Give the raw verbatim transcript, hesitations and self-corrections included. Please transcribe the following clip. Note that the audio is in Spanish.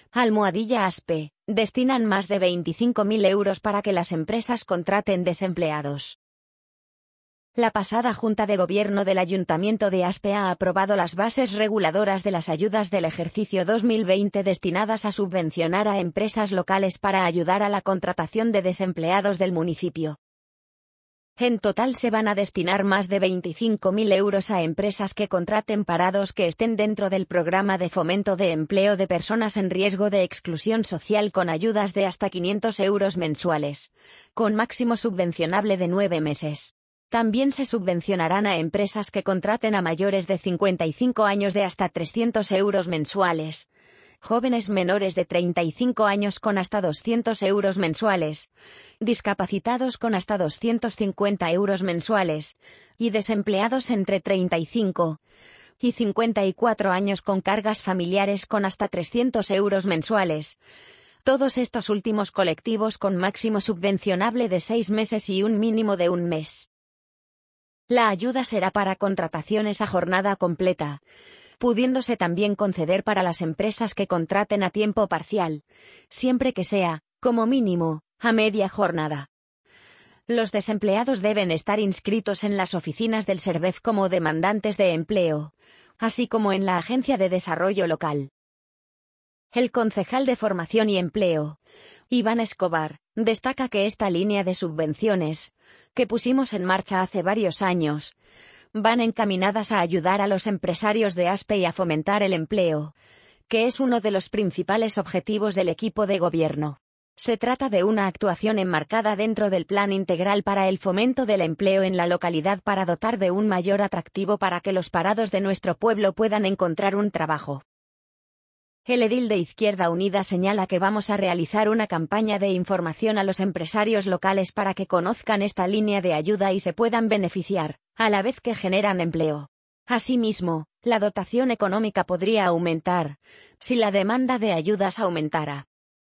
Almohadilla ASPE, destinan más de veinticinco mil euros para que las empresas contraten desempleados. La pasada Junta de Gobierno del Ayuntamiento de Aspe ha aprobado las bases reguladoras de las ayudas del ejercicio dos mil veinte destinadas a subvencionar a empresas locales para ayudar a la contratación de desempleados del municipio. En total se van a destinar más de veinticinco mil euros a empresas que contraten parados que estén dentro del programa de fomento de empleo de personas en riesgo de exclusión social con ayudas de hasta quinientos euros mensuales, con máximo subvencionable de nueve meses. También se subvencionarán a empresas que contraten a mayores de cincuenta y cinco años de hasta trescientos euros mensuales, jóvenes menores de treinta y cinco años con hasta doscientos euros mensuales, discapacitados con hasta doscientos cincuenta euros mensuales, y desempleados entre treinta y cinco y cincuenta y cuatro años con cargas familiares con hasta trescientos euros mensuales. Todos estos últimos colectivos con máximo subvencionable de seis meses y un mínimo de un mes. La ayuda será para contrataciones a jornada completa, pudiéndose también conceder para las empresas que contraten a tiempo parcial, siempre que sea, como mínimo, a media jornada. Los desempleados deben estar inscritos en las oficinas del SERVEF como demandantes de empleo, así como en la Agencia de Desarrollo Local. El concejal de Formación y Empleo, Iván Escobar, destaca que esta línea de subvenciones, que pusimos en marcha hace varios años, van encaminadas a ayudar a los empresarios de Aspe y a fomentar el empleo, que es uno de los principales objetivos del equipo de gobierno. Se trata de una actuación enmarcada dentro del Plan Integral para el Fomento del Empleo en la localidad para dotar de un mayor atractivo para que los parados de nuestro pueblo puedan encontrar un trabajo. El edil de Izquierda Unida señala que vamos a realizar una campaña de información a los empresarios locales para que conozcan esta línea de ayuda y se puedan beneficiar, a la vez que generan empleo. Asimismo, la dotación económica podría aumentar, si la demanda de ayudas aumentara.